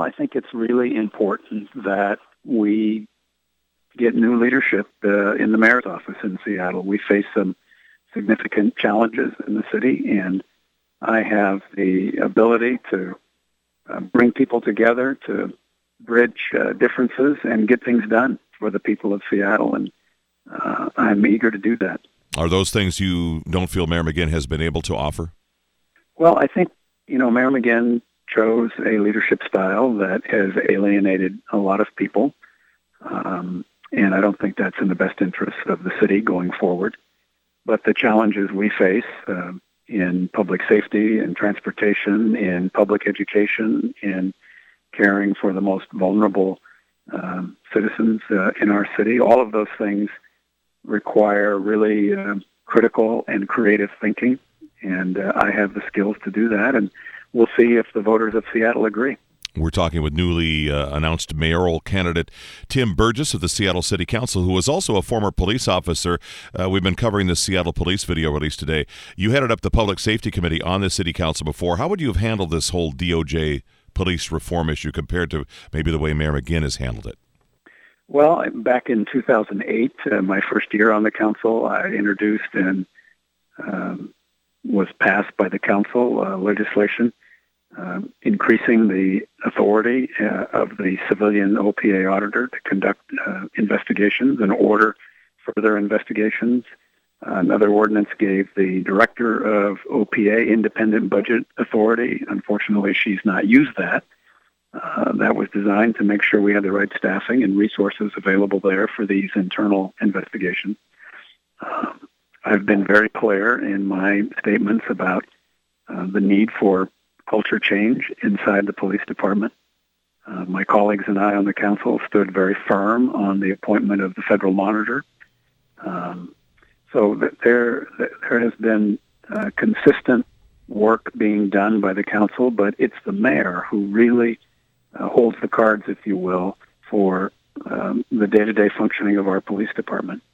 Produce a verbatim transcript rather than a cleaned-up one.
I think it's really important that we get new leadership uh, in the mayor's office in Seattle. We face some significant challenges in the city, and I have the ability to uh, bring people together to bridge uh, differences and get things done for the people of Seattle, and uh, I'm eager to do that. Are those things you don't feel Mayor McGinn has been able to offer? Well, I think, you know, Mayor McGinn chose a leadership style that has alienated a lot of people, um, and I don't think that's in the best interest of the city going forward. But the challenges we face uh, in public safety and transportation, in public education, in caring for the most vulnerable um, citizens uh, in our city, all of those things require really uh, critical and creative thinking, and uh, I have the skills to do that, and we'll see if the voters of Seattle agree. We're talking with newly uh, announced mayoral candidate Tim Burgess of the Seattle City Council, who is also a former police officer. Uh, we've been covering the Seattle Police video released today. You headed up the Public Safety Committee on the City Council before. How would you have handled this whole D O J police reform issue compared to maybe the way Mayor McGinn has handled it? Well, back in two thousand eight, uh, my first year on the council, I introduced and um, was passed by the council uh, legislation um, increasing the authority uh, of the civilian O P A auditor to conduct uh, investigations and order further investigations. Uh, another ordinance gave the director of O P A independent budget authority. Unfortunately, she's not used that. Uh, that was designed to make sure we had the right staffing and resources available there for these internal investigations. Um, I've been very clear in my statements about uh, the need for culture change inside the police department. Uh, my colleagues and I on the council stood very firm on the appointment of the federal monitor. Um, so that there, there has been uh, consistent work being done by the council, but it's the mayor who really Uh, holds the cards, if you will, for um, the day-to-day functioning of our police department.